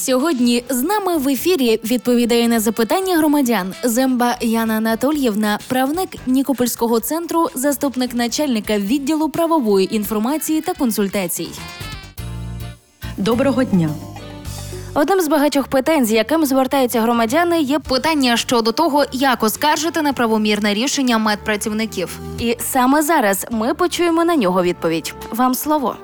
Сьогодні з нами в ефірі відповідає на запитання громадян Земба Яна Анатольєвна, правник Нікопольського центру, заступник начальника відділу правової інформації та консультацій. Доброго дня! Одним з багатьох питань, з яким звертаються громадяни, є питання щодо того, як оскаржити неправомірне рішення медпрацівників. І саме зараз ми почуємо на нього відповідь. Вам слово.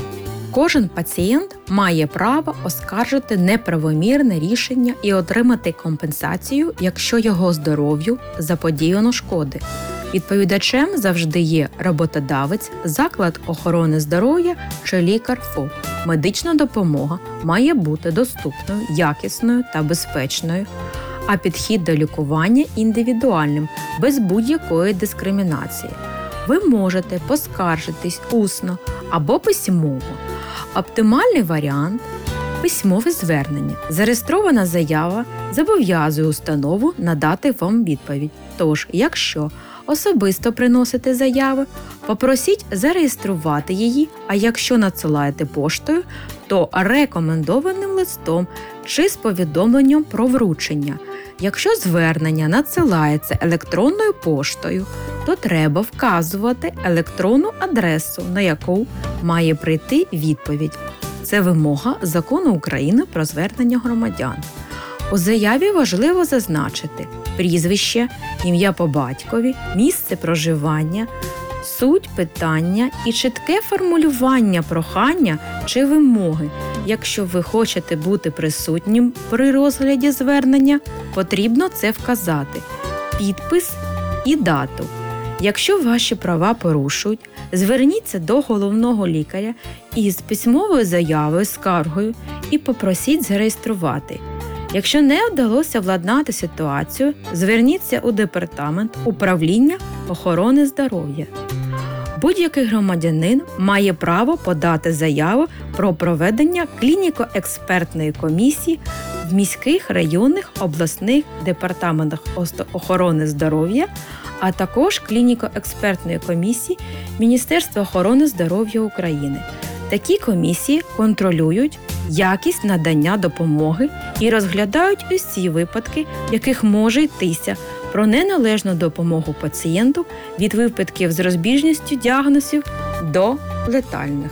Кожен пацієнт має право оскаржити неправомірне рішення і отримати компенсацію, якщо його здоров'ю заподіяно шкоди. Відповідачем завжди є роботодавець, заклад охорони здоров'я чи лікар ФОП. Медична допомога має бути доступною, якісною та безпечною, а підхід до лікування індивідуальним, без будь-якої дискримінації. Ви можете поскаржитись усно або письмово. Оптимальний варіант – письмове звернення. Зареєстрована заява зобов'язує установу надати вам відповідь. Тож, якщо особисто приносите заяви, попросіть зареєструвати її, а якщо надсилаєте поштою, то рекомендованим листом чи з повідомленням про вручення. Якщо звернення надсилається електронною поштою, то треба вказувати електронну адресу, на яку має прийти відповідь. Це вимога Закону України про звернення громадян. У заяві важливо зазначити прізвище, ім'я по батькові, місце проживання, суть питання і чітке формулювання прохання чи вимоги. Якщо ви хочете бути присутнім при розгляді звернення, потрібно це вказати. Підпис і дату. Якщо ваші права порушують, зверніться до головного лікаря із письмовою заявою, скаргою і попросіть зареєструвати. Якщо не вдалося владнати ситуацію, зверніться у департамент управління охорони здоров'я. Будь-який громадянин має право подати заяву про проведення клініко-експертної комісії в міських, районних, обласних департаментах охорони здоров'я, а також клініко-експертної комісії Міністерства охорони здоров'я України. Такі комісії контролюють якість надання допомоги і розглядають усі випадки, в яких може йтися про неналежну допомогу пацієнту від випадків з розбіжністю діагнозів до летальних.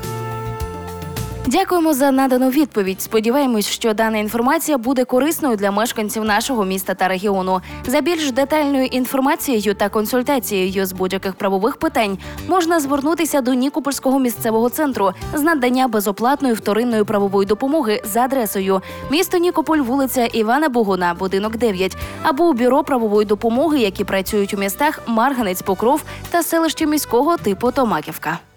Дякуємо за надану відповідь. Сподіваємось, що дана інформація буде корисною для мешканців нашого міста та регіону. За більш детальною інформацією та консультацією з будь-яких правових питань можна звернутися до Нікопольського місцевого центру з надання безоплатної вторинної правової допомоги за адресою місто Нікополь, вулиця Івана Богуна, будинок 9, або у бюро правової допомоги, які працюють у містах Марганець, Покров та селищі міського типу Томаківка.